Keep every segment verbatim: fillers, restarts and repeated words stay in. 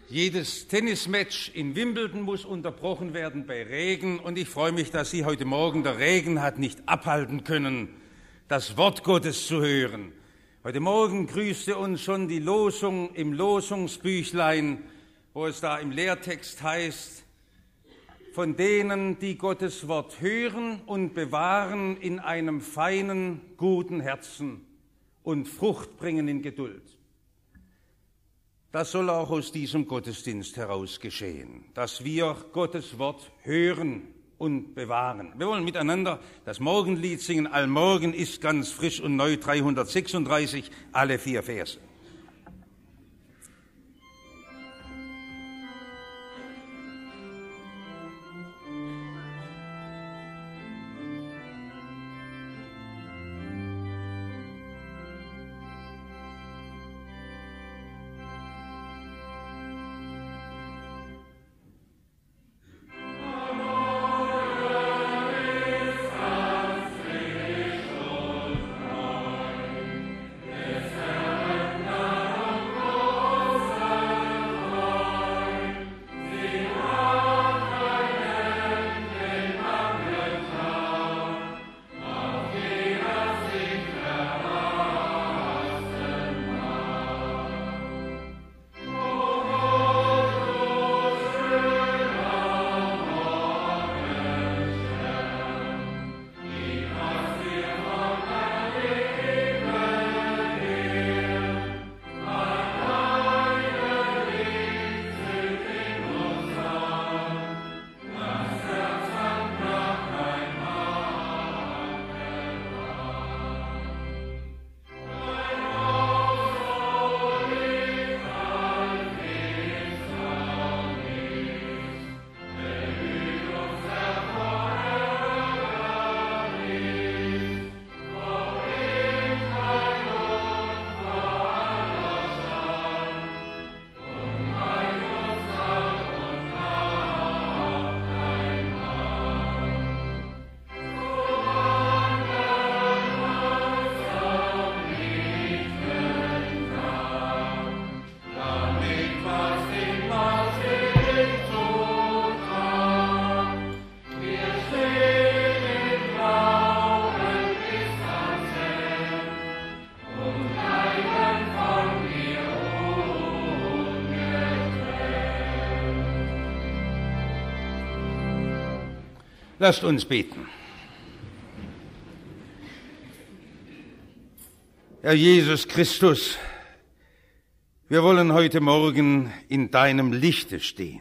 Jedes Tennismatch in Wimbledon muss unterbrochen werden bei Regen. Und ich freue mich, dass Sie heute Morgen, der Regen hat nicht abhalten können, das Wort Gottes zu hören. Heute Morgen grüßte uns schon die Losung im Losungsbüchlein, wo es da im Lehrtext heißt, von denen, die Gottes Wort hören und bewahren in einem feinen, guten Herzen und Frucht bringen in Geduld. Das soll auch aus diesem Gottesdienst heraus geschehen, dass wir Gottes Wort hören und bewahren. Wir wollen miteinander das Morgenlied singen. Allmorgen ist ganz frisch und neu, dreihundertsechsunddreißig, alle vier Verse. Lasst uns beten. Herr Jesus Christus, wir wollen heute Morgen in deinem Lichte stehen.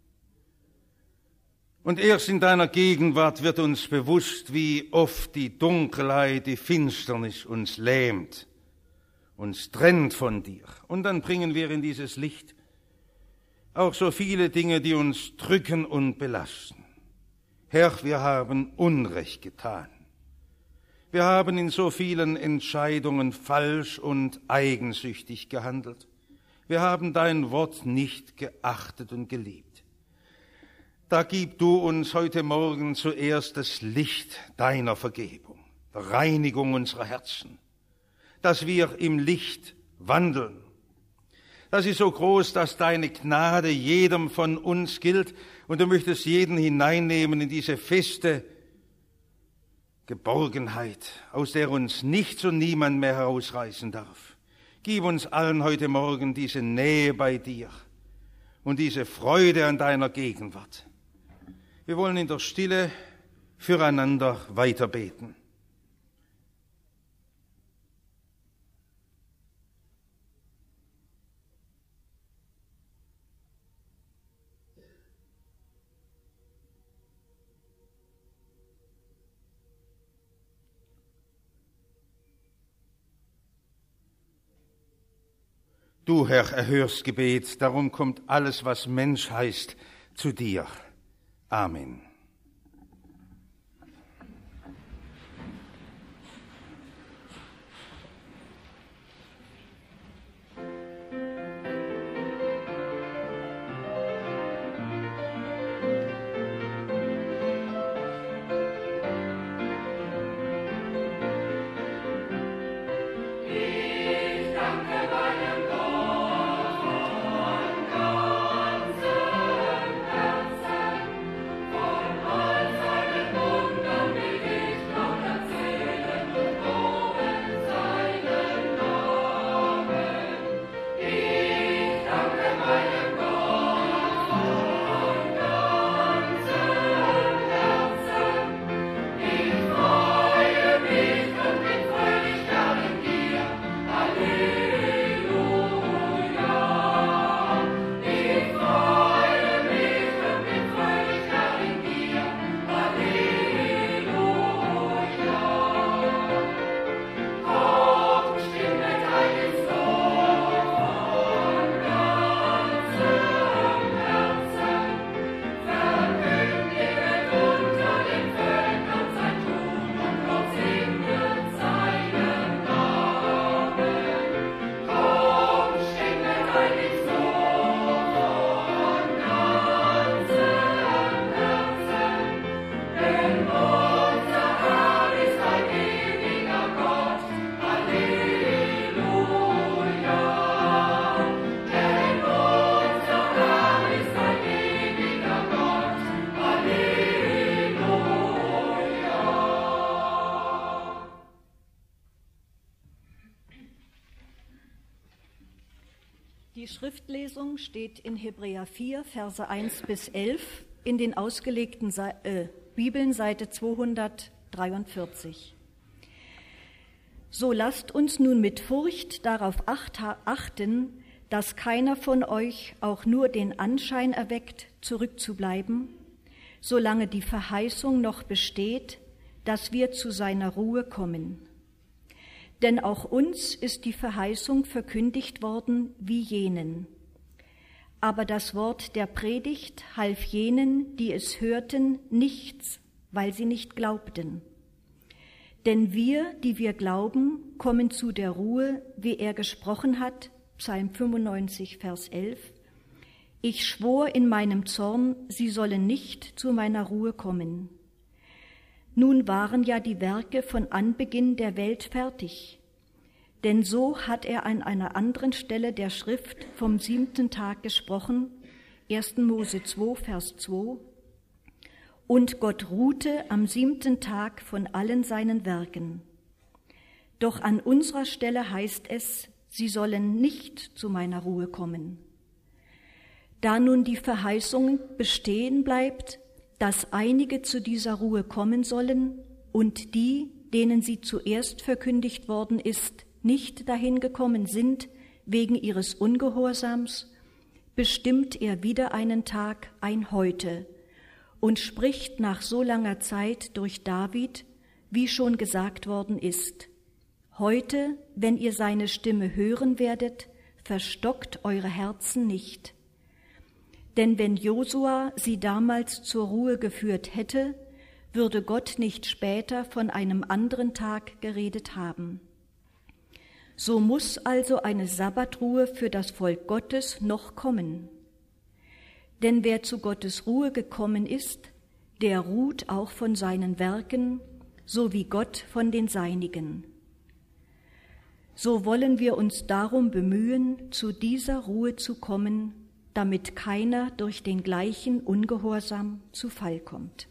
Und erst in deiner Gegenwart wird uns bewusst, wie oft die Dunkelheit, die Finsternis uns lähmt, uns trennt von dir. Und dann bringen wir in dieses Licht auch so viele Dinge, die uns drücken und belasten. Herr, wir haben Unrecht getan. Wir haben in so vielen Entscheidungen falsch und eigensüchtig gehandelt. Wir haben dein Wort nicht geachtet und geliebt. Da gib du uns heute Morgen zuerst das Licht deiner Vergebung, der Reinigung unserer Herzen, dass wir im Licht wandeln. Das ist so groß, dass deine Gnade jedem von uns gilt und du möchtest jeden hineinnehmen in diese feste Geborgenheit, aus der uns nichts und niemand mehr herausreißen darf. Gib uns allen heute Morgen diese Nähe bei dir und diese Freude an deiner Gegenwart. Wir wollen in der Stille füreinander weiterbeten. Du, Herr, erhörst Gebet, darum kommt alles, was Mensch heißt, zu dir. Amen. Ich danke meinem Gott von Gott. Die Schriftlesung steht in Hebräer vier, Verse eins bis elf in den ausgelegten Se- äh, Bibeln, Seite zweihundertdreiundvierzig. So lasst uns nun mit Furcht darauf achten, dass keiner von euch auch nur den Anschein erweckt, zurückzubleiben, solange die Verheißung noch besteht, dass wir zu seiner Ruhe kommen. Denn auch uns ist die Verheißung verkündigt worden wie jenen. Aber das Wort der Predigt half jenen, die es hörten, nichts, weil sie nicht glaubten. Denn wir, die wir glauben, kommen zu der Ruhe, wie er gesprochen hat, Psalm fünfundneunzig, Vers elf. Ich schwor in meinem Zorn, sie sollen nicht zu meiner Ruhe kommen. Nun waren ja die Werke von Anbeginn der Welt fertig. Denn so hat er an einer anderen Stelle der Schrift vom siebten Tag gesprochen, erster Mose zwei, Vers zwei. Und Gott ruhte am siebten Tag von allen seinen Werken. Doch an unserer Stelle heißt es, sie sollen nicht zu meiner Ruhe kommen. Da nun die Verheißung bestehen bleibt, dass einige zu dieser Ruhe kommen sollen und die, denen sie zuerst verkündigt worden ist, nicht dahin gekommen sind wegen ihres Ungehorsams, bestimmt er wieder einen Tag, ein Heute, und spricht nach so langer Zeit durch David, wie schon gesagt worden ist. Heute, wenn ihr seine Stimme hören werdet, verstockt eure Herzen nicht. Denn wenn Josua sie damals zur Ruhe geführt hätte, würde Gott nicht später von einem anderen Tag geredet haben. So muss also eine Sabbatruhe für das Volk Gottes noch kommen. Denn wer zu Gottes Ruhe gekommen ist, der ruht auch von seinen Werken, so wie Gott von den seinigen. So wollen wir uns darum bemühen, zu dieser Ruhe zu kommen, damit keiner durch den gleichen Ungehorsam zu Fall kommt.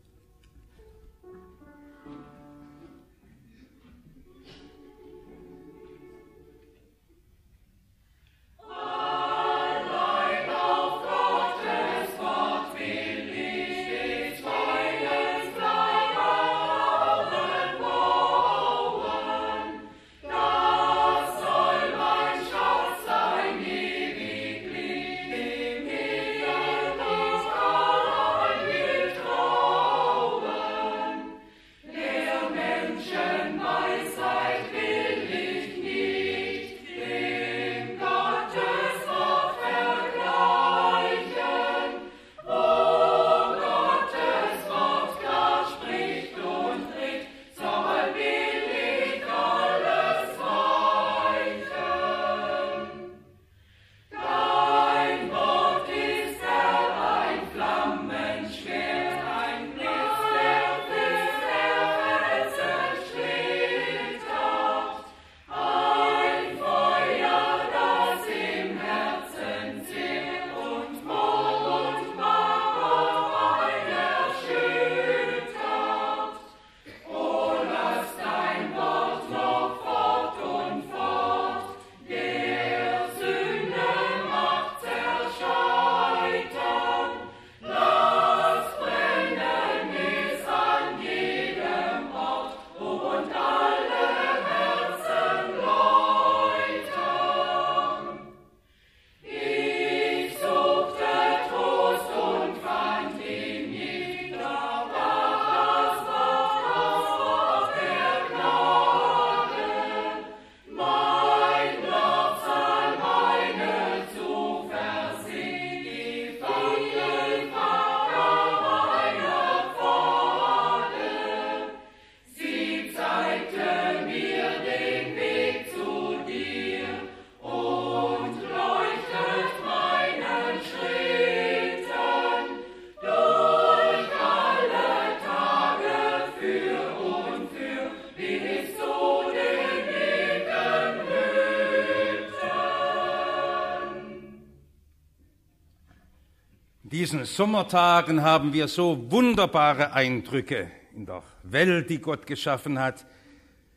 In diesen Sommertagen haben wir so wunderbare Eindrücke in der Welt, die Gott geschaffen hat.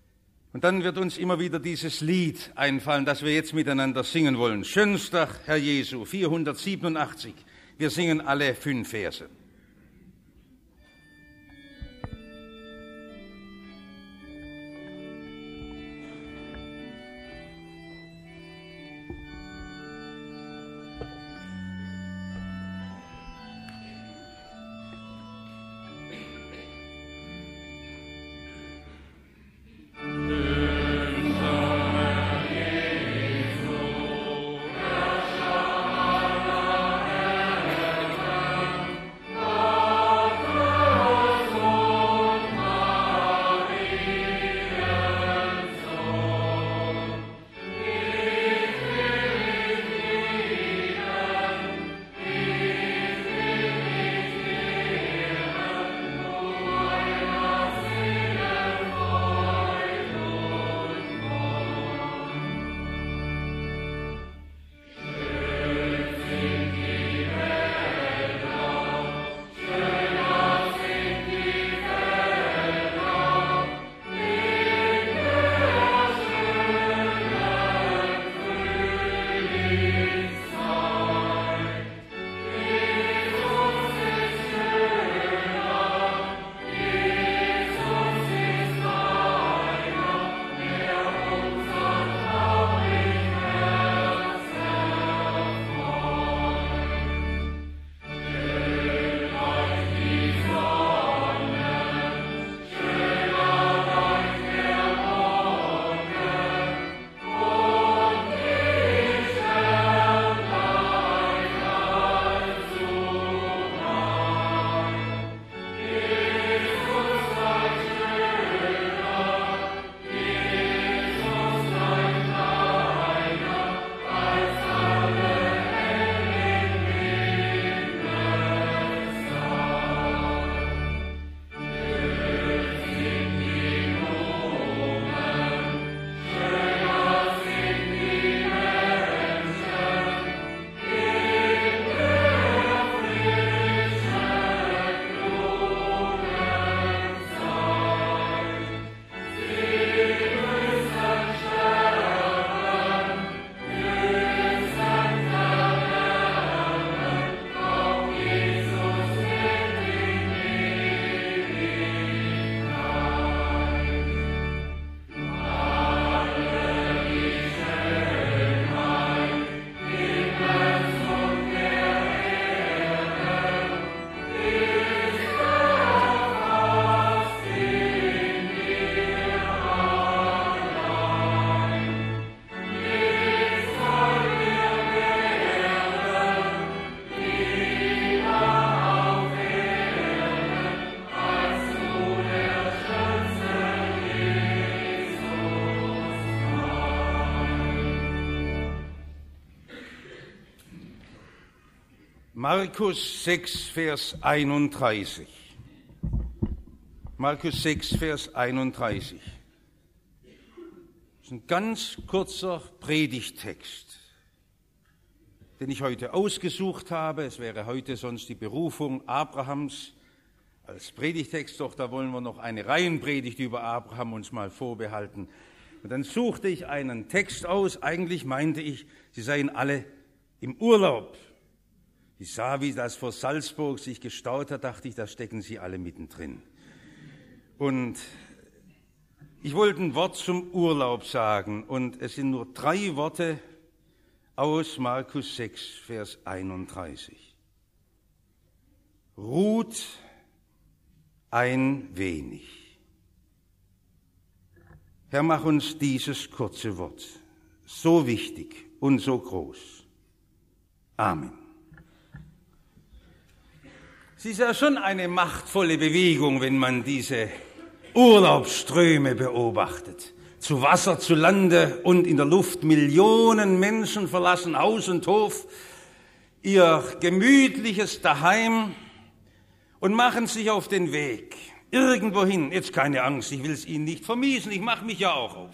Und dann wird uns immer wieder dieses Lied einfallen, das wir jetzt miteinander singen wollen. Schönster Herr Jesu, vierhundertsiebenundachtzig. Wir singen alle fünf Verse. Markus sechs, Vers einunddreißig. Markus sechs, Vers einunddreißig. Das ist ein ganz kurzer Predigttext, den ich heute ausgesucht habe. Es wäre heute sonst die Berufung Abrahams als Predigtext, doch da wollen wir noch eine Reihenpredigt über Abraham uns mal vorbehalten. Und dann suchte ich einen Text aus. Eigentlich meinte ich, sie seien alle im Urlaub. Ich sah, wie das vor Salzburg sich gestaut hat, dachte ich, da stecken sie alle mittendrin. Und ich wollte ein Wort zum Urlaub sagen, und es sind nur drei Worte aus Markus sechs, Vers einunddreißig. Ruht ein wenig. Herr, mach uns dieses kurze Wort so wichtig und so groß. Amen. Es ist ja schon eine machtvolle Bewegung, wenn man diese Urlaubsströme beobachtet. Zu Wasser, zu Lande und in der Luft. Millionen Menschen verlassen Haus und Hof, ihr gemütliches Daheim und machen sich auf den Weg. Irgendwohin. Jetzt keine Angst, ich will es Ihnen nicht vermiesen, ich mache mich ja auch auf.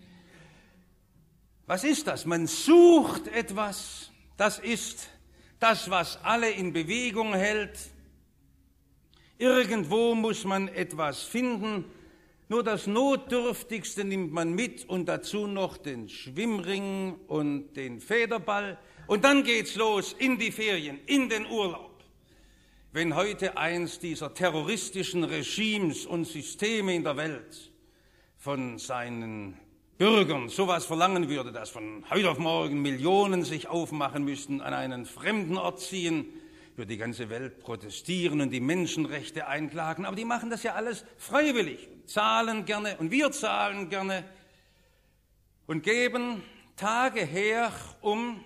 Was ist das? Man sucht etwas. Das ist das, was alle in Bewegung hält. Irgendwo muss man etwas finden, Nur das Notdürftigste nimmt man mit und dazu noch den Schwimmring und den Federball. Und dann geht's los in die Ferien, in den Urlaub. Wenn heute eins dieser terroristischen Regimes und Systeme in der Welt von seinen Bürgern sowas verlangen würde, dass von heute auf morgen Millionen sich aufmachen müssten, an einen fremden Ort ziehen, würde die ganze Welt protestieren und die Menschenrechte einklagen. Aber die machen das ja alles freiwillig, zahlen gerne und wir zahlen gerne und geben Tage her, um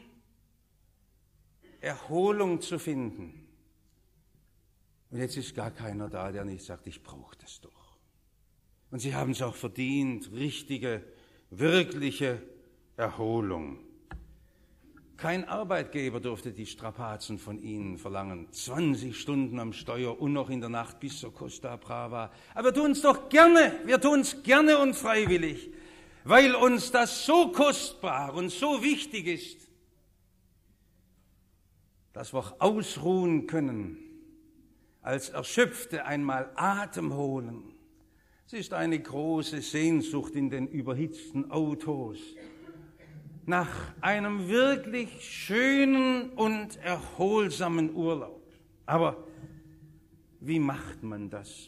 Erholung zu finden. Und jetzt ist gar keiner da, der nicht sagt, ich brauche das doch. Und sie haben es auch verdient, richtige, wirkliche Erholung. Kein Arbeitgeber durfte die Strapazen von ihnen verlangen. zwanzig Stunden am Steuer und noch in der Nacht bis zur Costa Brava. Aber wir tun es doch gerne, wir tun es gerne und freiwillig, weil uns das so kostbar und so wichtig ist, dass wir auch ausruhen können, als Erschöpfte einmal Atem holen. Es ist eine große Sehnsucht in den überhitzten Autos nach einem wirklich schönen und erholsamen Urlaub. Aber wie macht man das?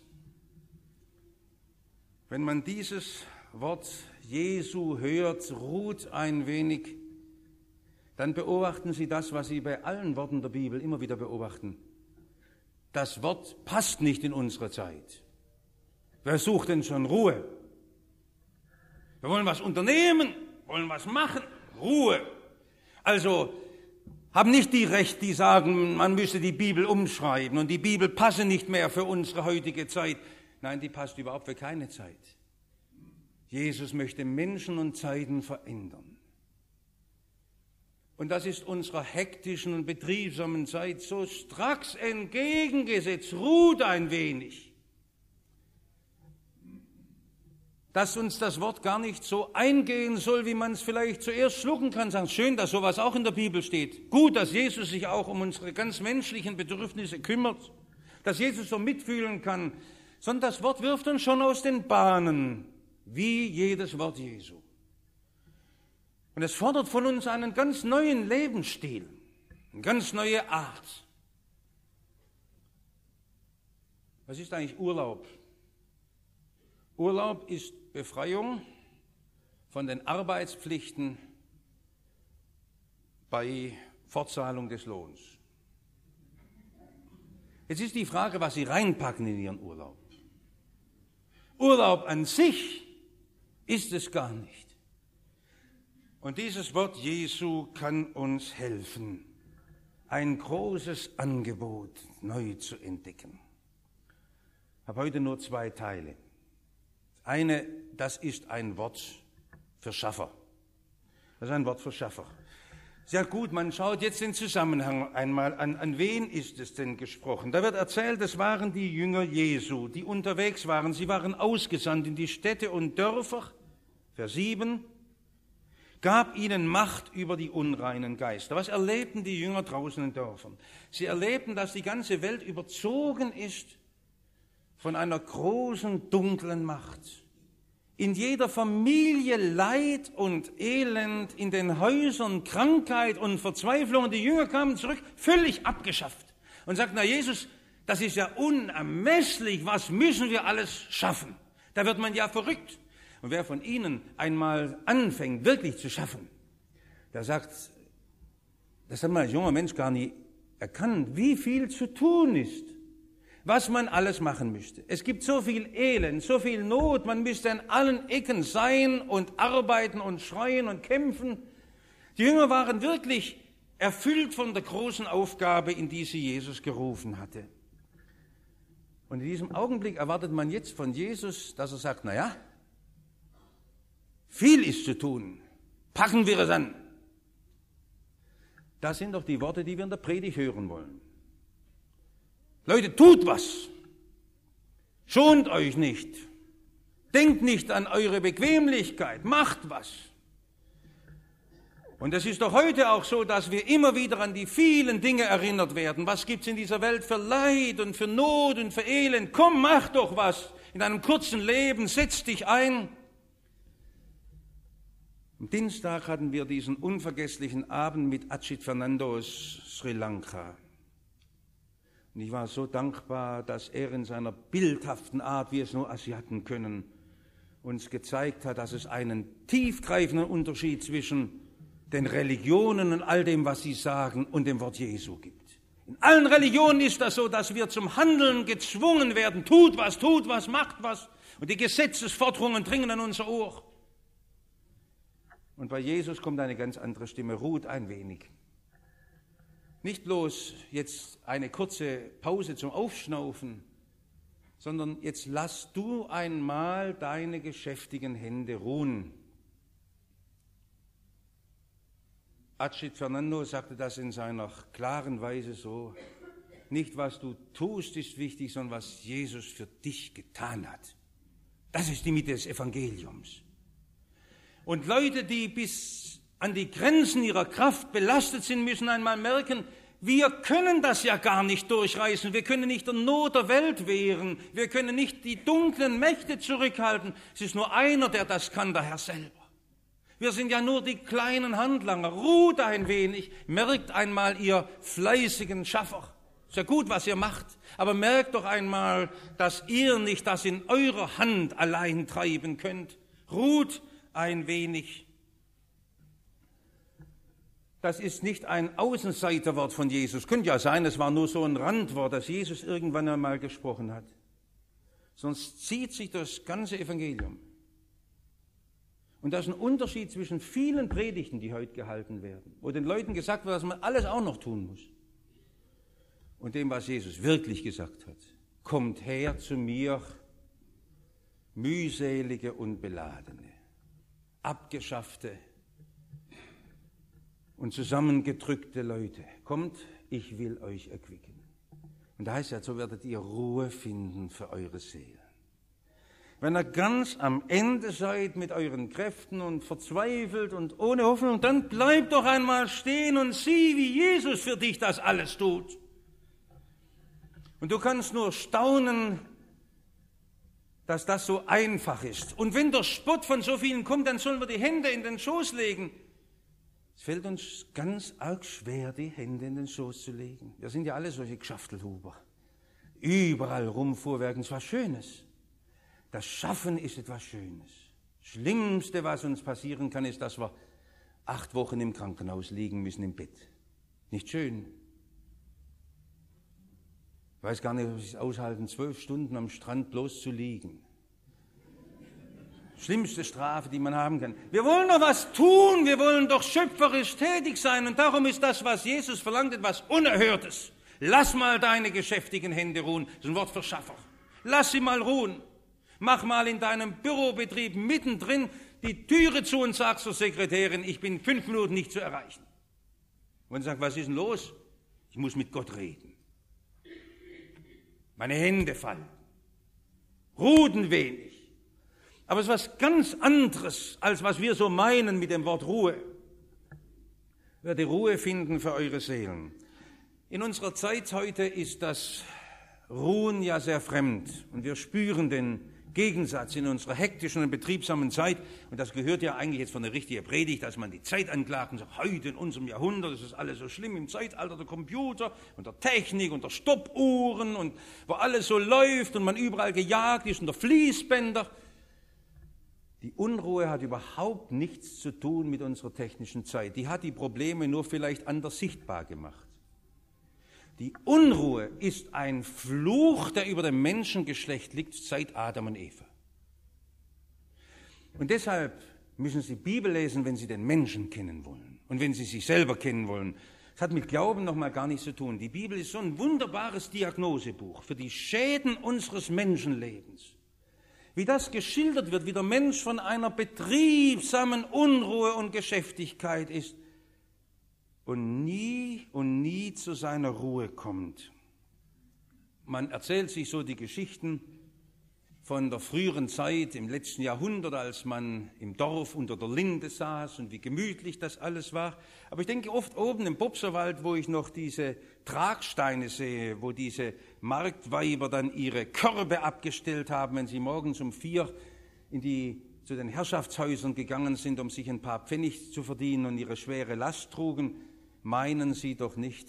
Wenn man dieses Wort Jesu hört, ruht ein wenig, dann beobachten Sie das, was Sie bei allen Worten der Bibel immer wieder beobachten. Das Wort passt nicht in unsere Zeit. Wer sucht denn schon Ruhe? Wir wollen was unternehmen, wollen was machen. Ruhe. Also haben nicht die Recht, die sagen, man müsse die Bibel umschreiben und die Bibel passe nicht mehr für unsere heutige Zeit. Nein, die passt überhaupt für keine Zeit. Jesus möchte Menschen und Zeiten verändern. Und das ist unserer hektischen und betriebsamen Zeit so stracks entgegengesetzt. Ruht ein wenig. Dass uns das Wort gar nicht so eingehen soll, wie man es vielleicht zuerst schlucken kann. Sagen, schön, dass sowas auch in der Bibel steht. Gut, dass Jesus sich auch um unsere ganz menschlichen Bedürfnisse kümmert, dass Jesus so mitfühlen kann. Sondern das Wort wirft uns schon aus den Bahnen, wie jedes Wort Jesu. Und es fordert von uns einen ganz neuen Lebensstil, eine ganz neue Art. Was ist eigentlich Urlaub? Urlaub ist Befreiung von den Arbeitspflichten bei Fortzahlung des Lohns. Jetzt ist die Frage, was Sie reinpacken in Ihren Urlaub. Urlaub an sich ist es gar nicht. Und dieses Wort Jesu kann uns helfen, ein großes Angebot neu zu entdecken. Ich habe heute nur zwei Teile. Eine, das ist ein Wort für Schaffer. Das ist ein Wort für Schaffer. Sehr gut, man schaut jetzt den Zusammenhang einmal an. An wen ist es denn gesprochen? Da wird erzählt, es waren die Jünger Jesu, die unterwegs waren. Sie waren ausgesandt in die Städte und Dörfer. Vers sieben. Gab ihnen Macht über die unreinen Geister. Was erlebten die Jünger draußen in Dörfern? Sie erlebten, dass die ganze Welt überzogen ist von einer großen, dunklen Macht. In jeder Familie Leid und Elend, in den Häusern Krankheit und Verzweiflung. Und die Jünger kamen zurück, völlig abgeschafft. Und sagten, na Jesus, das ist ja unermesslich, was müssen wir alles schaffen? Da wird man ja verrückt. Und wer von Ihnen einmal anfängt, wirklich zu schaffen, der sagt, das hat man als junger Mensch gar nie erkannt, wie viel zu tun ist, was man alles machen müsste. Es gibt so viel Elend, so viel Not, man müsste an allen Ecken sein und arbeiten und schreien und kämpfen. Die Jünger waren wirklich erfüllt von der großen Aufgabe, in die sie Jesus gerufen hatte. Und in diesem Augenblick erwartet man jetzt von Jesus, dass er sagt, na ja, viel ist zu tun, packen wir es an. Das sind doch die Worte, die wir in der Predigt hören wollen. Leute, tut was. Schont euch nicht. Denkt nicht an eure Bequemlichkeit. Macht was. Und es ist doch heute auch so, dass wir immer wieder an die vielen Dinge erinnert werden. Was gibt's in dieser Welt für Leid und für Not und für Elend? Komm, mach doch was. in deinem kurzen Leben, setz dich ein. Am Dienstag hatten wir diesen unvergesslichen Abend mit Ajit Fernando aus Sri Lanka. Und ich war so dankbar, dass er in seiner bildhaften Art, wie es nur Asiaten können, uns gezeigt hat, dass es einen tiefgreifenden Unterschied zwischen den Religionen und all dem, was sie sagen, und dem Wort Jesu gibt. In allen Religionen ist das so, dass wir zum Handeln gezwungen werden. Tut was, tut was, macht was. Und die Gesetzesforderungen dringen an unser Ohr. Und bei Jesus kommt eine ganz andere Stimme, ruht ein wenig. Nicht bloß jetzt eine kurze Pause zum Aufschnaufen, sondern jetzt lass du einmal deine geschäftigen Hände ruhen. Ajit Fernando sagte das in seiner klaren Weise so, nicht was du tust ist wichtig, sondern was Jesus für dich getan hat. Das ist die Mitte des Evangeliums. Und Leute, die bis an die Grenzen ihrer Kraft belastet sind, müssen einmal merken, wir können das ja gar nicht durchreißen, wir können nicht der Not der Welt wehren, wir können nicht die dunklen Mächte zurückhalten. Es ist nur einer, der das kann, der Herr selber. Wir sind ja nur die kleinen Handlanger. Ruht ein wenig, merkt einmal, ihr fleißigen Schaffer. Ist ja gut, was ihr macht, aber merkt doch einmal, dass ihr nicht das in eurer Hand allein treiben könnt. Ruht ein wenig. Das ist nicht ein Außenseiterwort von Jesus. Könnte ja sein, es war nur so ein Randwort, das Jesus irgendwann einmal gesprochen hat. Sonst zieht sich das ganze Evangelium. Und das ist ein Unterschied zwischen vielen Predigten, die heute gehalten werden, wo den Leuten gesagt wird, dass man alles auch noch tun muss. Und dem, was Jesus wirklich gesagt hat. Kommt her zu mir, mühselige und beladene, abgeschaffte und zusammengedrückte Leute. Kommt, ich will euch erquicken. Und da heißt ja, so werdet ihr Ruhe finden für eure Seelen. Wenn ihr ganz am Ende seid mit euren Kräften und verzweifelt und ohne Hoffnung, dann bleibt doch einmal stehen und sieh, wie Jesus für dich das alles tut. Und du kannst nur staunen, dass das so einfach ist. Und wenn der Spott von so vielen kommt, dann sollen wir die Hände in den Schoß legen. Es fällt uns ganz arg schwer, die Hände in den Schoß zu legen. Wir sind ja alle solche Geschaftelhuber. Überall rumfuhrwerken, ist was Schönes. Das Schaffen ist etwas Schönes. Das Schlimmste, was uns passieren kann, ist, dass wir acht Wochen im Krankenhaus liegen müssen im Bett. Nicht schön. Ich weiß gar nicht, ob Sie es aushalten, zwölf Stunden am Strand bloß zu liegen. Schlimmste Strafe, die man haben kann. Wir wollen doch was tun, wir wollen doch schöpferisch tätig sein. Und darum ist das, was Jesus verlangt, etwas Unerhörtes. Lass mal deine geschäftigen Hände ruhen. Das ist ein Wort für Schaffer. Lass sie mal ruhen. Mach mal in deinem Bürobetrieb mittendrin die Türe zu und sag zur Sekretärin, ich bin fünf Minuten nicht zu erreichen. Und sagt, was ist denn los? Ich muss mit Gott reden. Meine Hände fallen. Ruht ein wenig. Aber es ist was ganz anderes, als was wir so meinen mit dem Wort Ruhe. Werde Ruhe finden für eure Seelen. In unserer Zeit heute ist das Ruhen ja sehr fremd. Und wir spüren den Gegensatz in unserer hektischen und betriebsamen Zeit. Und das gehört ja eigentlich jetzt von der richtigen Predigt, dass man die Zeit anklagt und sagt, heute in unserem Jahrhundert ist es alles so schlimm im Zeitalter der Computer und der Technik und der Stoppuhren und wo alles so läuft und man überall gejagt ist und der Fließbänder. Die Unruhe hat überhaupt nichts zu tun mit unserer technischen Zeit. Die hat die Probleme nur vielleicht anders sichtbar gemacht. Die Unruhe ist ein Fluch, der über dem Menschengeschlecht liegt seit Adam und Eva. Und deshalb müssen Sie Bibel lesen, wenn Sie den Menschen kennen wollen und wenn Sie sich selber kennen wollen. Das hat mit Glauben noch mal gar nichts zu tun. Die Bibel ist so ein wunderbares Diagnosebuch für die Schäden unseres Menschenlebens. Wie das geschildert wird, wie der Mensch von einer betriebsamen Unruhe und Geschäftigkeit ist und nie und nie zu seiner Ruhe kommt. Man erzählt sich so die Geschichten, von der früheren Zeit im letzten Jahrhundert, als man im Dorf unter der Linde saß und wie gemütlich das alles war. Aber ich denke oft oben im Bobserwald, wo ich noch diese Tragsteine sehe, wo diese Marktweiber dann ihre Körbe abgestellt haben, wenn sie morgens um vier in die, zu den Herrschaftshäusern gegangen sind, um sich ein paar Pfennig zu verdienen und ihre schwere Last trugen, meinen sie doch nicht,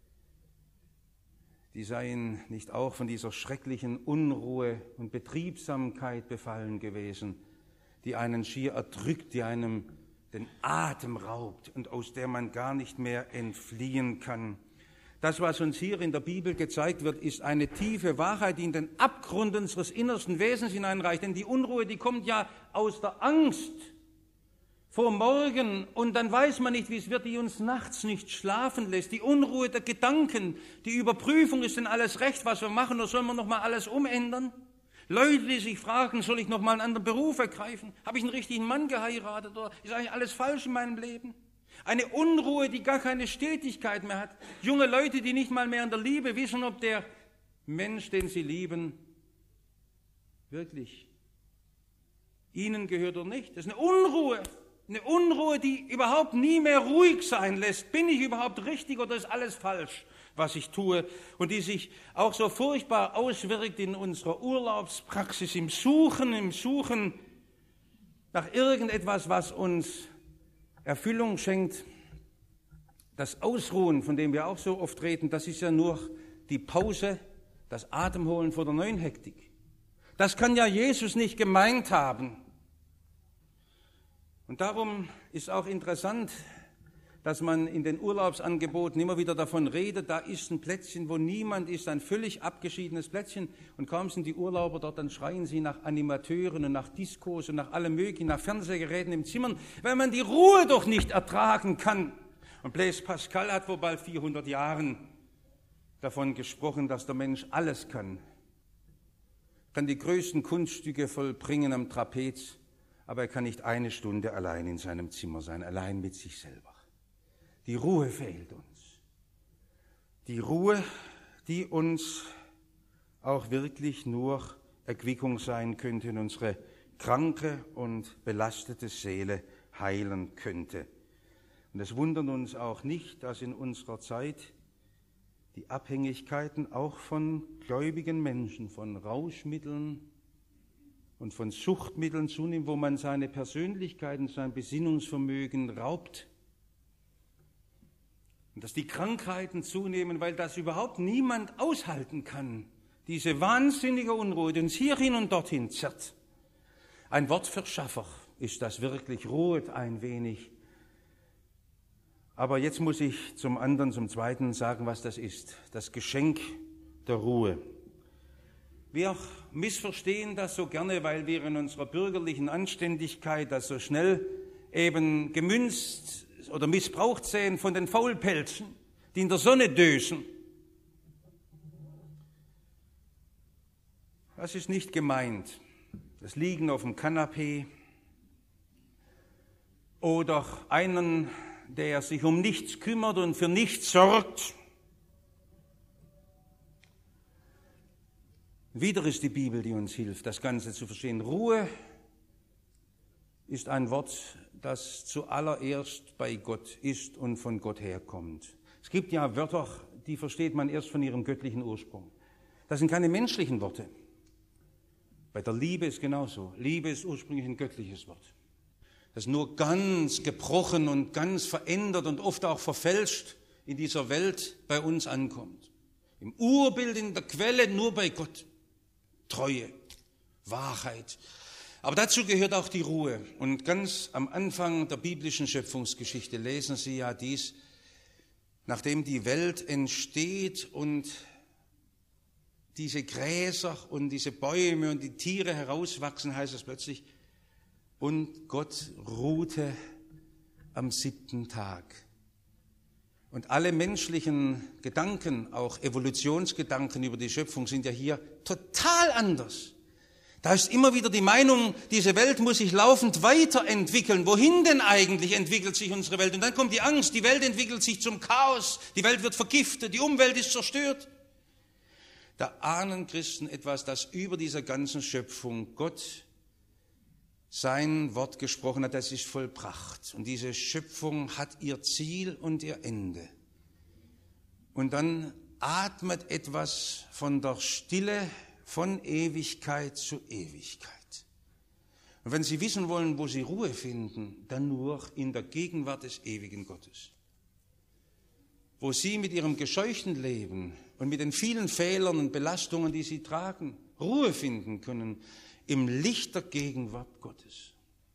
die seien nicht auch von dieser schrecklichen Unruhe und Betriebsamkeit befallen gewesen, die einen schier erdrückt, die einem den Atem raubt und aus der man gar nicht mehr entfliehen kann. Das, was uns hier in der Bibel gezeigt wird, ist eine tiefe Wahrheit, die in den Abgrund unseres innersten Wesens hineinreicht. Denn die Unruhe, die kommt ja aus der Angst vor morgen, und dann weiß man nicht, wie es wird, die uns nachts nicht schlafen lässt. Die Unruhe der Gedanken, die Überprüfung, ist denn alles recht, was wir machen, oder sollen wir noch mal alles umändern? Leute, die sich fragen, soll ich noch mal einen anderen Beruf ergreifen? Habe ich einen richtigen Mann geheiratet, oder ist eigentlich alles falsch in meinem Leben? Eine Unruhe, die gar keine Stetigkeit mehr hat. Junge Leute, die nicht mal mehr in der Liebe wissen, ob der Mensch, den sie lieben, wirklich ihnen gehört oder nicht. Das ist eine Unruhe. Eine Unruhe, die überhaupt nie mehr ruhig sein lässt. Bin ich überhaupt richtig oder ist alles falsch, was ich tue? Und die sich auch so furchtbar auswirkt in unserer Urlaubspraxis, im Suchen, im Suchen nach irgendetwas, was uns Erfüllung schenkt. Das Ausruhen, von dem wir auch so oft reden, das ist ja nur die Pause, das Atemholen vor der neuen Hektik. Das kann ja Jesus nicht gemeint haben. Und darum ist auch interessant, dass man in den Urlaubsangeboten immer wieder davon redet, da ist ein Plätzchen, wo niemand ist, ein völlig abgeschiedenes Plätzchen. Und kaum sind die Urlauber dort, dann schreien sie nach Animateuren und nach Diskos und nach allem Möglichen, nach Fernsehgeräten im Zimmer, weil man die Ruhe doch nicht ertragen kann. Und Blaise Pascal hat vor bald vierhundert Jahren davon gesprochen, dass der Mensch alles kann. Kann die größten Kunststücke vollbringen am Trapez, aber er kann nicht eine Stunde allein in seinem Zimmer sein, allein mit sich selber. Die Ruhe fehlt uns. Die Ruhe, die uns auch wirklich nur Erquickung sein könnte und unsere kranke und belastete Seele heilen könnte. Und es wundert uns auch nicht, dass in unserer Zeit die Abhängigkeiten auch von gläubigen Menschen, von Rauschmitteln und von Suchtmitteln zunehmen, wo man seine Persönlichkeit und sein Besinnungsvermögen raubt. Und dass die Krankheiten zunehmen, weil das überhaupt niemand aushalten kann. Diese wahnsinnige Unruhe, die uns hierhin und dorthin zerrt. Ein Wort für Schaffer ist das wirklich, ruhet ein wenig. Aber jetzt muss ich zum anderen, zum Zweiten sagen, was das ist. Das Geschenk der Ruhe. Wir missverstehen das so gerne, weil wir in unserer bürgerlichen Anständigkeit das so schnell eben gemünzt oder missbraucht sehen von den Faulpelzen, die in der Sonne dösen. Das ist nicht gemeint. Das Liegen auf dem Kanapee oder einen, der sich um nichts kümmert und für nichts sorgt. Wieder ist die Bibel, die uns hilft, das Ganze zu verstehen. Ruhe ist ein Wort, das zuallererst bei Gott ist und von Gott herkommt. Es gibt ja Wörter, die versteht man erst von ihrem göttlichen Ursprung. Das sind keine menschlichen Worte. Bei der Liebe ist genauso. Liebe ist ursprünglich ein göttliches Wort, das nur ganz gebrochen und ganz verändert und oft auch verfälscht in dieser Welt bei uns ankommt. Im Urbild, in der Quelle, nur bei Gott. Treue, Wahrheit. Aber dazu gehört auch die Ruhe. Und ganz am Anfang der biblischen Schöpfungsgeschichte lesen Sie ja dies, nachdem die Welt entsteht und diese Gräser und diese Bäume und die Tiere herauswachsen, heißt es plötzlich, und Gott ruhte am siebten Tag. Und alle menschlichen Gedanken, auch Evolutionsgedanken über die Schöpfung, sind ja hier total anders. Da ist immer wieder die Meinung, diese Welt muss sich laufend weiterentwickeln. Wohin denn eigentlich entwickelt sich unsere Welt? Und dann kommt die Angst, die Welt entwickelt sich zum Chaos, die Welt wird vergiftet, die Umwelt ist zerstört. da ahnen Christen etwas, dass über dieser ganzen Schöpfung Gott sein Wort gesprochen hat, das ist vollbracht. Und diese Schöpfung hat ihr Ziel und ihr Ende. Und dann atmet etwas von der Stille von Ewigkeit zu Ewigkeit. Und wenn Sie wissen wollen, wo Sie Ruhe finden, dann nur in der Gegenwart des ewigen Gottes. Wo Sie mit Ihrem gescheuchten Leben und mit den vielen Fehlern und Belastungen, die Sie tragen, Ruhe finden können, im Licht der Gegenwart Gottes.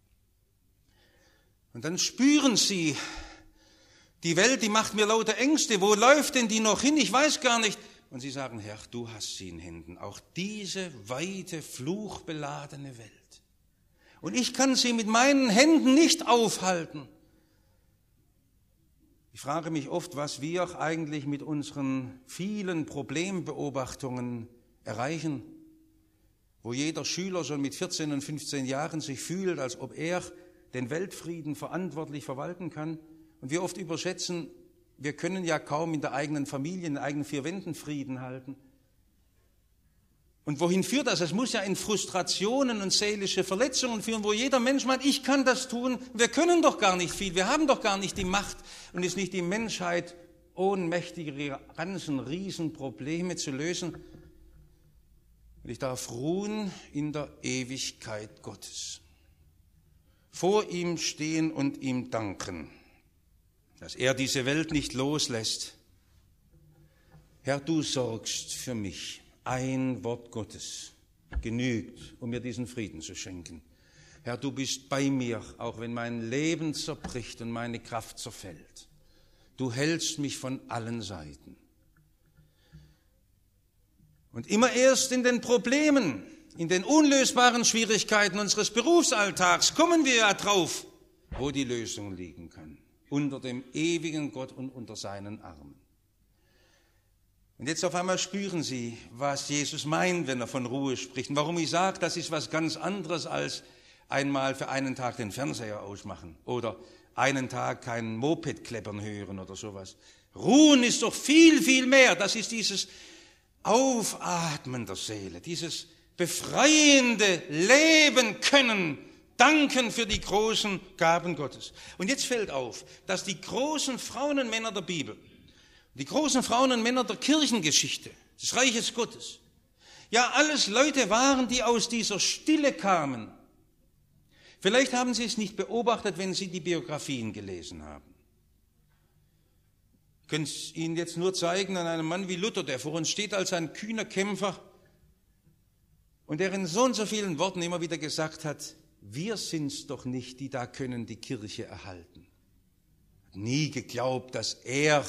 Und dann spüren Sie, die Welt, die macht mir lauter Ängste, wo läuft denn die noch hin, ich weiß gar nicht. Und Sie sagen, Herr, du hast sie in Händen, auch diese weite, fluchbeladene Welt. Und ich kann sie mit meinen Händen nicht aufhalten. Ich frage mich oft, was wir eigentlich mit unseren vielen Problembeobachtungen erreichen, wo jeder Schüler schon mit vierzehn und fünfzehn Jahren sich fühlt, als ob er den Weltfrieden verantwortlich verwalten kann. Und wir oft überschätzen, wir können ja kaum in der eigenen Familie, in den eigenen vier Wänden Frieden halten. Und wohin führt das? Es muss ja in Frustrationen und seelische Verletzungen führen, wo jeder Mensch meint, ich kann das tun. Wir können doch gar nicht viel, wir haben doch gar nicht die Macht. Und ist nicht die Menschheit ohnmächtig, ihre ganzen Riesenprobleme zu lösen? Und ich darf ruhen in der Ewigkeit Gottes. Vor ihm stehen und ihm danken, dass er diese Welt nicht loslässt. Herr, du sorgst für mich. Ein Wort Gottes genügt, um mir diesen Frieden zu schenken. Herr, du bist bei mir, auch wenn mein Leben zerbricht und meine Kraft zerfällt. Du hältst mich von allen Seiten. Und immer erst in den Problemen, in den unlösbaren Schwierigkeiten unseres Berufsalltags kommen wir ja drauf, wo die Lösung liegen kann. Unter dem ewigen Gott und unter seinen Armen. Und jetzt auf einmal spüren Sie, was Jesus meint, wenn er von Ruhe spricht. Und warum ich sage, das ist was ganz anderes als einmal für einen Tag den Fernseher ausmachen oder einen Tag kein Moped kleppern hören oder sowas. Ruhen ist doch viel, viel mehr. Das ist dieses Aufatmen der Seele, dieses befreiende Leben können, danken für die großen Gaben Gottes. Und jetzt fällt auf, dass die großen Frauen und Männer der Bibel, die großen Frauen und Männer der Kirchengeschichte, des Reiches Gottes, ja alles Leute waren, die aus dieser Stille kamen. Vielleicht haben Sie es nicht beobachtet, wenn Sie die Biografien gelesen haben. Ich könnte es Ihnen jetzt nur zeigen an einem Mann wie Luther, der vor uns steht als ein kühner Kämpfer und der in so und so vielen Worten immer wieder gesagt hat, wir sind's doch nicht, die da können die Kirche erhalten. Hat nie geglaubt, dass er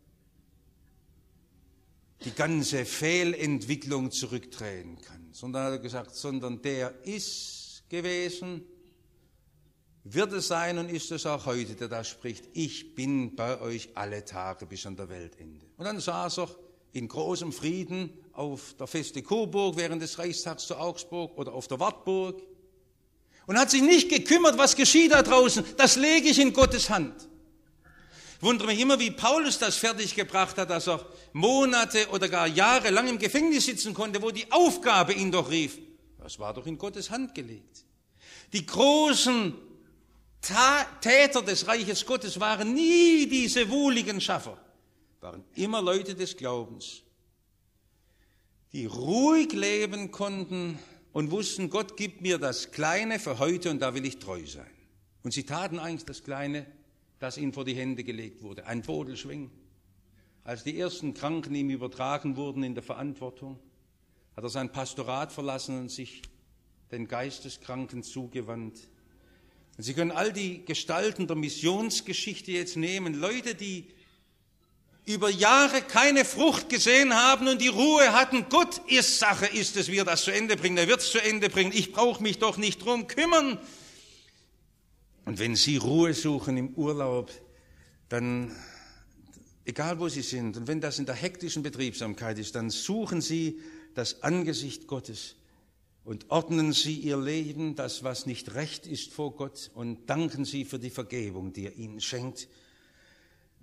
die ganze Fehlentwicklung zurückdrehen kann, sondern hat er gesagt, sondern der ist gewesen, wird es sein und ist es auch heute, der da spricht, ich bin bei euch alle Tage bis an der Weltende. Und dann saß er in großem Frieden auf der Feste Coburg während des Reichstags zu Augsburg oder auf der Wartburg und hat sich nicht gekümmert, was geschieht da draußen, das lege ich in Gottes Hand. Ich wundere mich immer, wie Paulus das fertiggebracht hat, dass er Monate oder gar Jahre lang im Gefängnis sitzen konnte, wo die Aufgabe ihn doch rief. Das war doch in Gottes Hand gelegt. Die großen Täter des Reiches Gottes waren nie diese wohligen Schaffer, waren immer Leute des Glaubens, die ruhig leben konnten und wussten, Gott gibt mir das Kleine für heute und da will ich treu sein. Und sie taten eigentlich das Kleine, das ihnen vor die Hände gelegt wurde, ein Bodelschwing. Als die ersten Kranken ihm übertragen wurden in der Verantwortung, hat er sein Pastorat verlassen und sich den Geisteskranken zugewandt. Und Sie können all die Gestalten der Missionsgeschichte jetzt nehmen, Leute, die über Jahre keine Frucht gesehen haben und die Ruhe hatten, Gott ist Sache, ist es, wie er das zu Ende bringt, er wird es zu Ende bringen, ich brauche mich doch nicht drum kümmern. Und wenn Sie Ruhe suchen im Urlaub, dann, egal wo Sie sind, und wenn das in der hektischen Betriebsamkeit ist, dann suchen Sie das Angesicht Gottes und ordnen Sie Ihr Leben, das, was nicht recht ist vor Gott, und danken Sie für die Vergebung, die er Ihnen schenkt.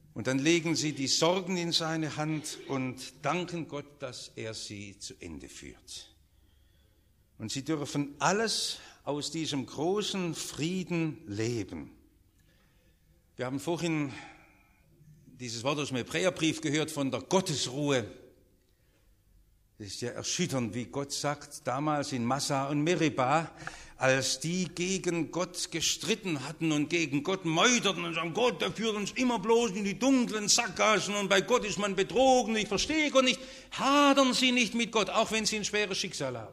Und dann legen sie die Sorgen in seine Hand und danken Gott, dass er sie zu Ende führt. Und sie dürfen alles aus diesem großen Frieden leben. Wir haben vorhin dieses Wort aus dem Hebräerbrief gehört von der Gottesruhe. Es ist ja erschütternd, wie Gott sagt, damals in Massa und Meribah, als die gegen Gott gestritten hatten und gegen Gott meuterten und sagen, Gott, der führt uns immer bloß in die dunklen Sackgassen und bei Gott ist man betrogen, ich verstehe Gott nicht. Hadern Sie nicht mit Gott, auch wenn Sie ein schweres Schicksal haben.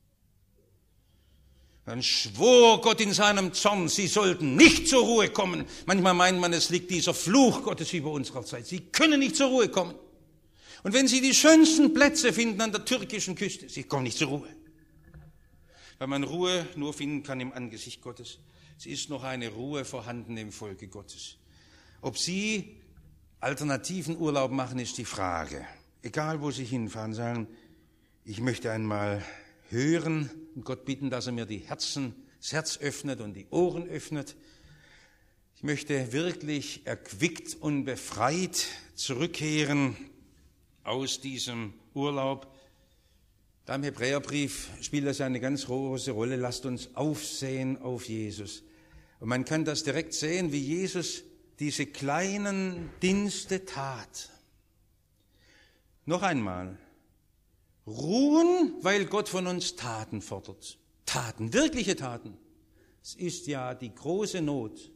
Dann schwor Gott in seinem Zorn, sie sollten nicht zur Ruhe kommen. Manchmal meint man, es liegt dieser Fluch Gottes über unserer Zeit. Sie können nicht zur Ruhe kommen. Und wenn Sie die schönsten Plätze finden an der türkischen Küste, Sie kommen nicht zur Ruhe. Weil man Ruhe nur finden kann im Angesicht Gottes. Es ist noch eine Ruhe vorhanden im Volke Gottes. Ob Sie alternativen Urlaub machen, ist die Frage. Egal, wo Sie hinfahren, sagen, ich möchte einmal hören und Gott bitten, dass er mir die Herzen, das Herz öffnet und die Ohren öffnet. Ich möchte wirklich erquickt und befreit zurückkehren aus diesem Urlaub. Da im Hebräerbrief spielt das eine ganz große Rolle. Lasst uns aufsehen auf Jesus. Und man kann das direkt sehen, wie Jesus diese kleinen Dienste tat. Noch einmal. Ruhen, weil Gott von uns Taten fordert. Taten, wirkliche Taten. Es ist ja die große Not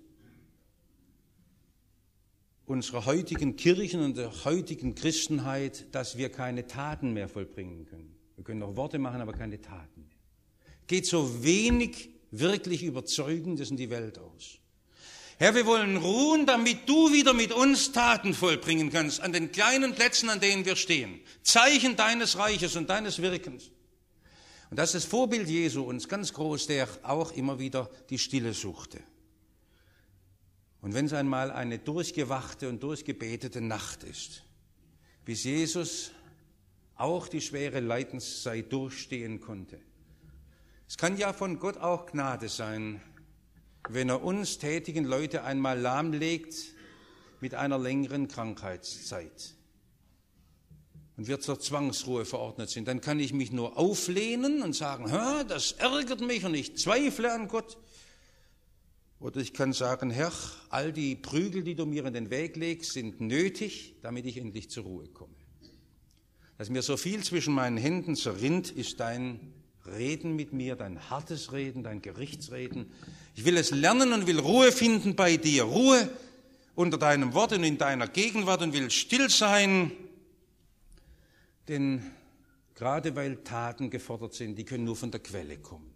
unserer heutigen Kirchen und der heutigen Christenheit, dass wir keine Taten mehr vollbringen können. Wir können noch Worte machen, aber keine Taten mehr. Geht so wenig wirklich Überzeugendes in die Welt aus. Herr, wir wollen ruhen, damit du wieder mit uns Taten vollbringen kannst, an den kleinen Plätzen, an denen wir stehen. Zeichen deines Reiches und deines Wirkens. Und das ist das Vorbild Jesu, uns ganz groß, der auch immer wieder die Stille suchte. Und wenn es einmal eine durchgewachte und durchgebetete Nacht ist, bis Jesus auch die schwere Leidenszeit durchstehen konnte. Es kann ja von Gott auch Gnade sein, wenn er uns tätigen Leute einmal lahmlegt mit einer längeren Krankheitszeit und wir zur Zwangsruhe verordnet sind, dann kann ich mich nur auflehnen und sagen, Hä, das ärgert mich und ich zweifle an Gott. Oder ich kann sagen, Herr, all die Prügel, die du mir in den Weg legst, sind nötig, damit ich endlich zur Ruhe komme. Dass mir so viel zwischen meinen Händen zerrinnt, ist dein Reden mit mir, dein hartes Reden, dein Gerichtsreden. Ich will es lernen und will Ruhe finden bei dir. Ruhe unter deinem Wort und in deiner Gegenwart und will still sein. Denn gerade weil Taten gefordert sind, die können nur von der Quelle kommen.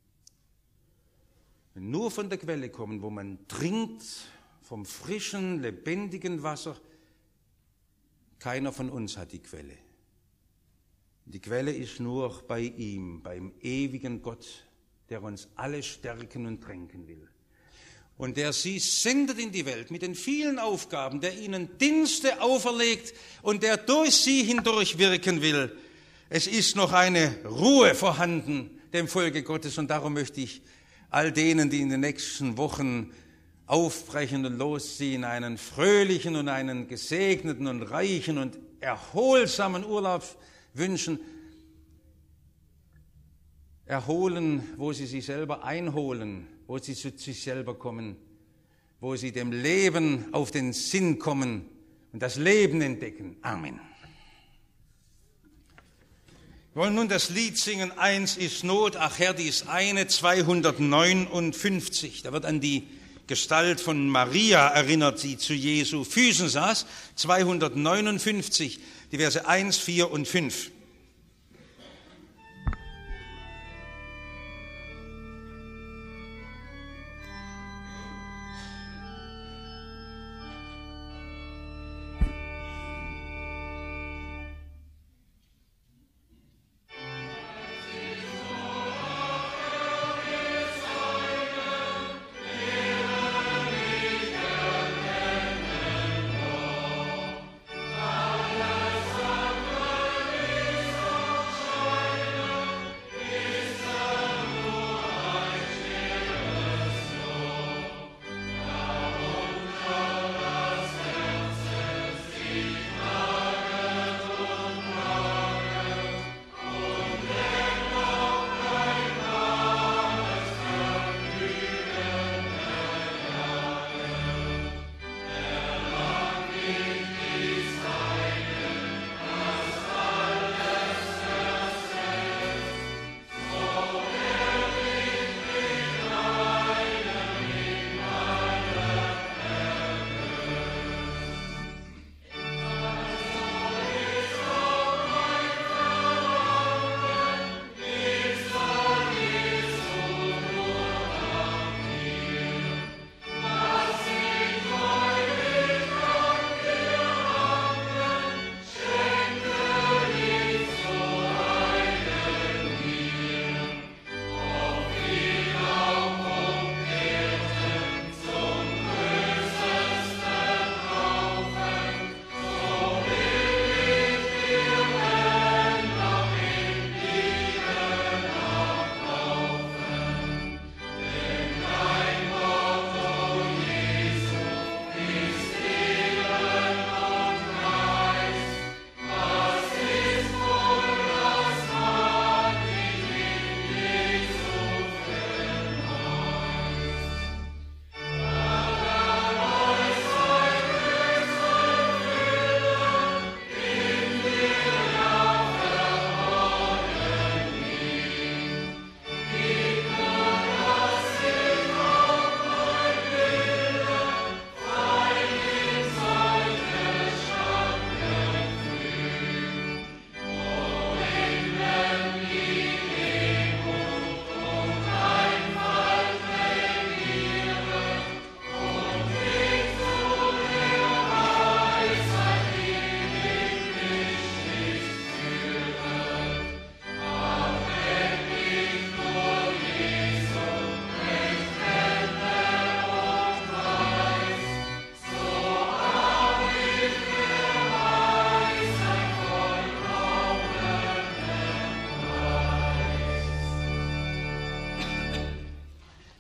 Wenn nur von der Quelle kommen, wo man trinkt vom frischen, lebendigen Wasser, keiner von uns hat die Quelle. Die Quelle ist nur bei ihm, beim ewigen Gott, der uns alle stärken und tränken will. Und der sie sendet in die Welt mit den vielen Aufgaben, der ihnen Dienste auferlegt und der durch sie hindurch wirken will. Es ist noch eine Ruhe vorhanden dem Volke Gottes und darum möchte ich all denen, die in den nächsten Wochen aufbrechen und losziehen, einen fröhlichen und einen gesegneten und reichen und erholsamen Urlaub wünschen, erholen, wo sie sich selber einholen, wo sie zu sich selber kommen, wo sie dem Leben auf den Sinn kommen und das Leben entdecken. Amen. Wir wollen nun das Lied singen, eins ist Not, ach Herr, dies eine, zweihundertneunundfünfzig. Da wird an die Gestalt von Maria erinnert, die zu Jesu Füßen saß, zweihundertneunundfünfzig. Die Verse eins, vier und fünf.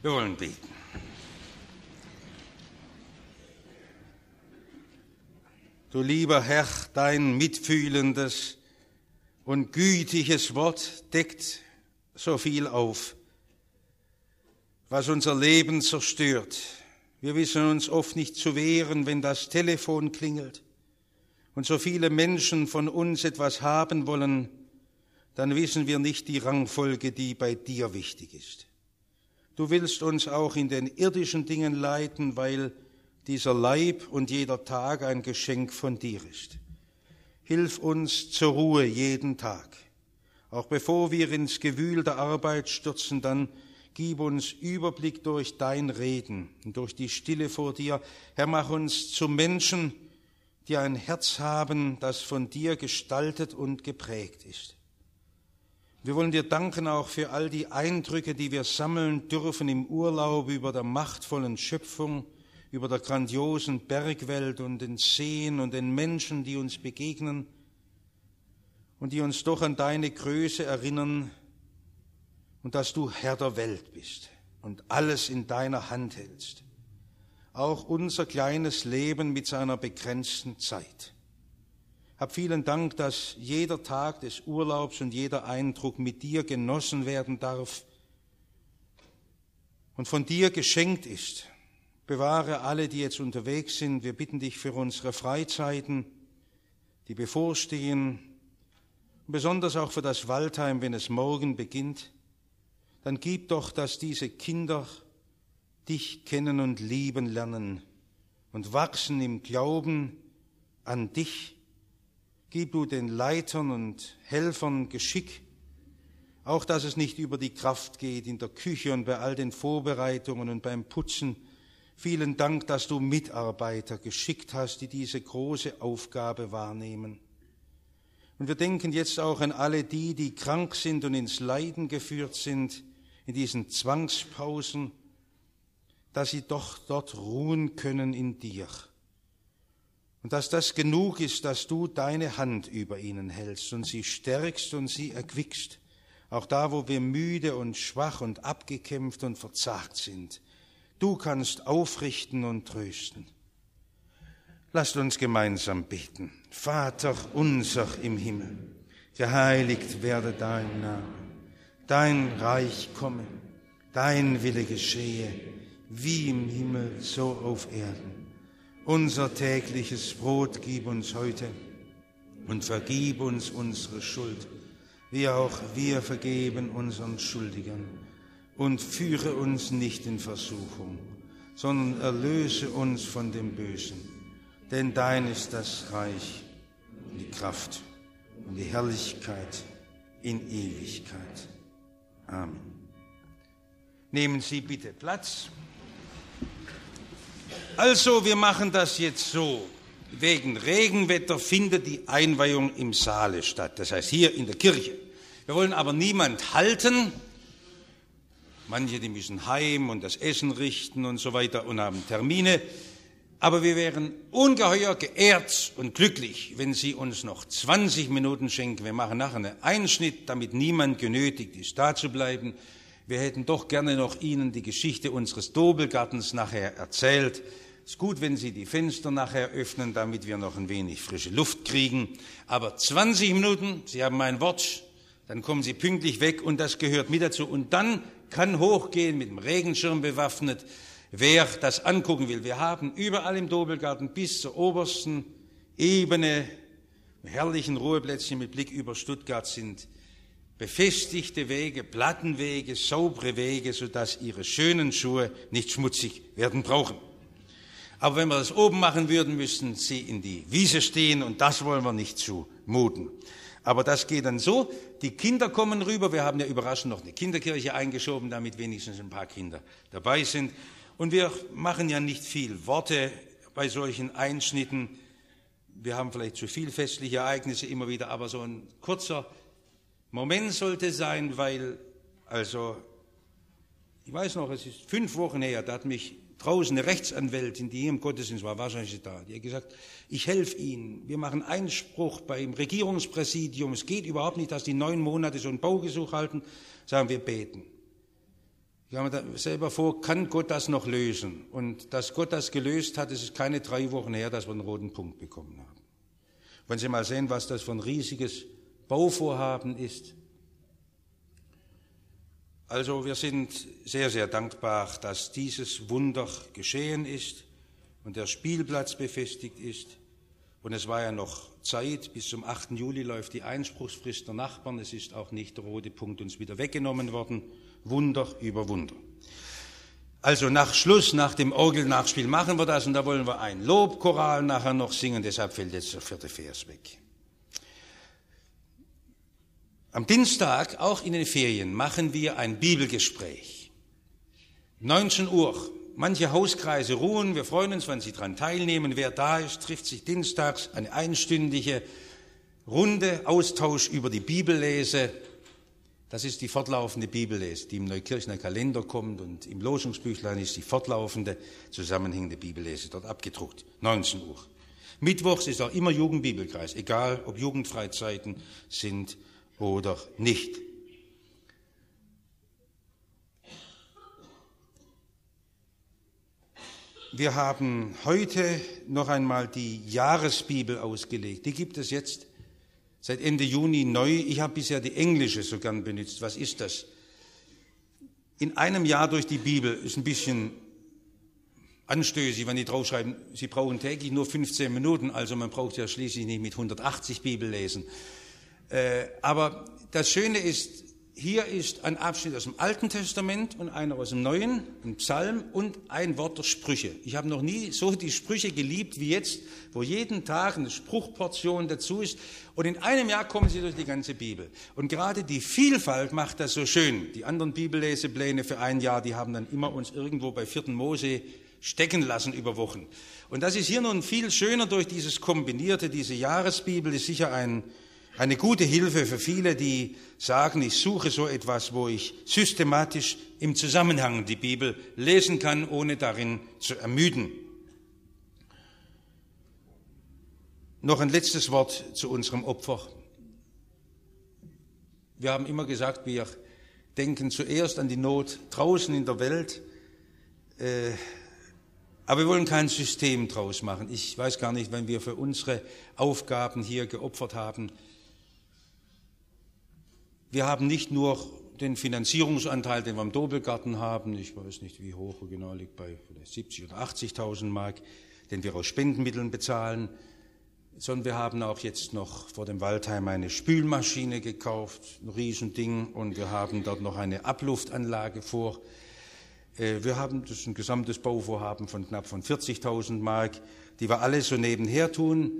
Wir wollen beten. Du lieber Herr, dein mitfühlendes und gütiges Wort deckt so viel auf, was unser Leben zerstört. Wir wissen uns oft nicht zu wehren, wenn das Telefon klingelt und so viele Menschen von uns etwas haben wollen, dann wissen wir nicht die Rangfolge, die bei dir wichtig ist. Du willst uns auch in den irdischen Dingen leiten, weil dieser Leib und jeder Tag ein Geschenk von dir ist. Hilf uns zur Ruhe jeden Tag. Auch bevor wir ins Gewühl der Arbeit stürzen, dann gib uns Überblick durch dein Reden und durch die Stille vor dir. Herr, mach uns zu Menschen, die ein Herz haben, das von dir gestaltet und geprägt ist. Wir wollen dir danken auch für all die Eindrücke, die wir sammeln dürfen im Urlaub über der machtvollen Schöpfung, über der grandiosen Bergwelt und den Seen und den Menschen, die uns begegnen und die uns doch an deine Größe erinnern und dass du Herr der Welt bist und alles in deiner Hand hältst. Auch unser kleines Leben mit seiner begrenzten Zeit. Hab vielen Dank, dass jeder Tag des Urlaubs und jeder Eindruck mit dir genossen werden darf und von dir geschenkt ist. Bewahre alle, die jetzt unterwegs sind. Wir bitten dich für unsere Freizeiten, die bevorstehen, und besonders auch für das Waldheim, wenn es morgen beginnt. Dann gib doch, dass diese Kinder dich kennen und lieben lernen und wachsen im Glauben an dich. Gib du den Leitern und Helfern Geschick, auch dass es nicht über die Kraft geht in der Küche und bei all den Vorbereitungen und beim Putzen. Vielen Dank, dass du Mitarbeiter geschickt hast, die diese große Aufgabe wahrnehmen. Und wir denken jetzt auch an alle die, die krank sind und ins Leiden geführt sind, in diesen Zwangspausen, dass sie doch dort ruhen können in dir. Und dass das genug ist, dass du deine Hand über ihnen hältst und sie stärkst und sie erquickst, auch da, wo wir müde und schwach und abgekämpft und verzagt sind. Du kannst aufrichten und trösten. Lasst uns gemeinsam beten. Vater unser im Himmel, geheiligt werde dein Name, dein Reich komme, dein Wille geschehe, wie im Himmel, so auf Erden. Unser tägliches Brot gib uns heute und vergib uns unsere Schuld, wie auch wir vergeben unseren Schuldigern. Und führe uns nicht in Versuchung, sondern erlöse uns von dem Bösen. Denn dein ist das Reich und die Kraft und die Herrlichkeit in Ewigkeit. Amen. Nehmen Sie bitte Platz. Also, wir machen das jetzt so. Wegen Regenwetter findet die Einweihung im Saale statt, das heißt hier in der Kirche. Wir wollen aber niemand halten. Manche, die müssen heim und das Essen richten und so weiter und haben Termine. Aber wir wären ungeheuer geehrt und glücklich, wenn Sie uns noch zwanzig Minuten schenken. Wir machen nachher einen Einschnitt, damit niemand genötigt ist, da zu bleiben. Wir hätten doch gerne noch Ihnen die Geschichte unseres Dobelgartens nachher erzählt. Es ist gut, wenn Sie die Fenster nachher öffnen, damit wir noch ein wenig frische Luft kriegen. Aber zwanzig Minuten, Sie haben mein Wort, dann kommen Sie pünktlich weg und das gehört mit dazu. Und dann kann hochgehen, mit dem Regenschirm bewaffnet, wer das angucken will. Wir haben überall im Dobelgarten bis zur obersten Ebene, herrlichen Ruheplätzchen mit Blick über Stuttgart sind befestigte Wege, Plattenwege, saubere Wege, sodass Ihre schönen Schuhe nicht schmutzig werden brauchen. Aber wenn wir das oben machen würden, müssten Sie in die Wiese stehen und das wollen wir nicht zumuten. Aber das geht dann so, die Kinder kommen rüber, wir haben ja überraschend noch eine Kinderkirche eingeschoben, damit wenigstens ein paar Kinder dabei sind. Und wir machen ja nicht viel Worte bei solchen Einschnitten. Wir haben vielleicht zu viel festliche Ereignisse immer wieder, aber so ein kurzer Moment sollte sein, weil, also, ich weiß noch, es ist fünf Wochen her, da hat mich draußen eine Rechtsanwältin, die hier im Gottesdienst war, wahrscheinlich da, die hat gesagt, ich helfe Ihnen, wir machen Einspruch beim Regierungspräsidium, es geht überhaupt nicht, dass die neun Monate so ein Baugesuch halten, sagen wir beten. Ich habe mir da selber vor, kann Gott das noch lösen? Und dass Gott das gelöst hat, es ist keine drei Wochen her, dass wir einen roten Punkt bekommen haben. Wenn Sie mal sehen, was das für ein riesiges Bauvorhaben ist. Also wir sind sehr, sehr dankbar, dass dieses Wunder geschehen ist und der Spielplatz befestigt ist. Und es war ja noch Zeit, bis zum achten Juli läuft die Einspruchsfrist der Nachbarn. Es ist auch nicht der rote Punkt uns wieder weggenommen worden. Wunder über Wunder. Also nach Schluss, nach dem Orgelnachspiel machen wir das und da wollen wir ein Lobchoral nachher noch singen, deshalb fällt jetzt der vierte Vers weg. Am Dienstag, auch in den Ferien, machen wir ein Bibelgespräch. neunzehn Uhr. Manche Hauskreise ruhen, wir freuen uns, wenn Sie daran teilnehmen. Wer da ist, trifft sich dienstags, eine einstündige Runde, Austausch über die Bibellese. Das ist die fortlaufende Bibellese, die im Neukirchner Kalender kommt und im Losungsbüchlein ist die fortlaufende, zusammenhängende Bibellese dort abgedruckt. neunzehn Uhr. Mittwochs ist auch immer Jugendbibelkreis, egal ob Jugendfreizeiten sind oder nicht. Wir haben heute noch einmal die Jahresbibel ausgelegt. Die gibt es jetzt seit Ende Juni neu. Ich habe bisher die englische so gern benutzt. Was ist das? In einem Jahr durch die Bibel ist ein bisschen anstößig, wenn die draufschreiben, Sie brauchen täglich nur fünfzehn Minuten, also man braucht ja schließlich nicht mit hundertachtzig Bibel lesen. Äh, aber das Schöne ist, hier ist ein Abschnitt aus dem Alten Testament und einer aus dem Neuen, ein Psalm und ein Wort der Sprüche. Ich habe noch nie so die Sprüche geliebt wie jetzt, wo jeden Tag eine Spruchportion dazu ist. Und in einem Jahr kommen sie durch die ganze Bibel. Und gerade die Vielfalt macht das so schön. Die anderen Bibellesepläne für ein Jahr, die haben dann immer uns irgendwo bei vierten Mose stecken lassen über Wochen. Und das ist hier nun viel schöner durch dieses Kombinierte. Diese Jahresbibel ist sicher ein Eine gute Hilfe für viele, die sagen, ich suche so etwas, wo ich systematisch im Zusammenhang die Bibel lesen kann, ohne darin zu ermüden. Noch ein letztes Wort zu unserem Opfer. Wir haben immer gesagt, wir denken zuerst an die Not draußen in der Welt, äh, aber wir wollen kein System draus machen. Ich weiß gar nicht, wenn wir für unsere Aufgaben hier geopfert haben. Wir haben nicht nur den Finanzierungsanteil, den wir im Dobelgarten haben, ich weiß nicht, wie hoch er genau liegt, bei vielleicht siebzigtausend oder achtzigtausend Mark, den wir aus Spendenmitteln bezahlen, sondern wir haben auch jetzt noch vor dem Waldheim eine Spülmaschine gekauft, ein Riesending, und wir haben dort noch eine Abluftanlage vor. Wir haben das ist ein gesamtes Bauvorhaben von knapp von vierzigtausend Mark, die wir alle so nebenher tun.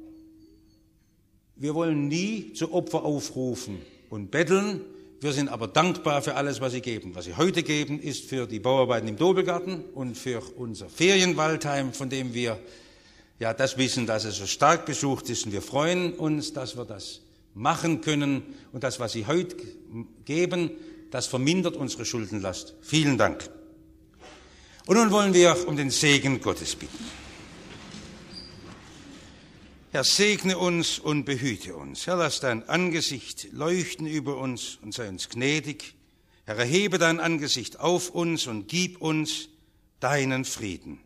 Wir wollen nie zu Opfer aufrufen und betteln. Wir sind aber dankbar für alles, was Sie geben. Was Sie heute geben, ist für die Bauarbeiten im Dobelgarten und für unser Ferienwaldheim, von dem wir ja das wissen, dass es so stark besucht ist. Und wir freuen uns, dass wir das machen können. Und das, was Sie heute geben, das vermindert unsere Schuldenlast. Vielen Dank. Und nun wollen wir um den Segen Gottes bitten. Herr, segne uns und behüte uns. Herr, lass dein Angesicht leuchten über uns und sei uns gnädig. Herr, erhebe dein Angesicht auf uns und gib uns deinen Frieden.